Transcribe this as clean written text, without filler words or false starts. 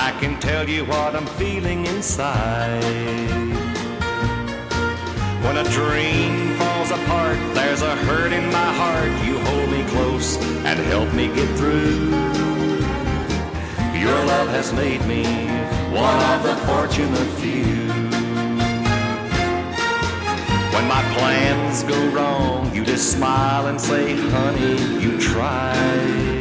I can tell you what I'm feeling inside. When a dream falls apart, there's a hurt in my heart. You hold me close and help me get through. Your love has made me one of the fortunate few. When my plans go wrong, you just smile and say, honey, you tried.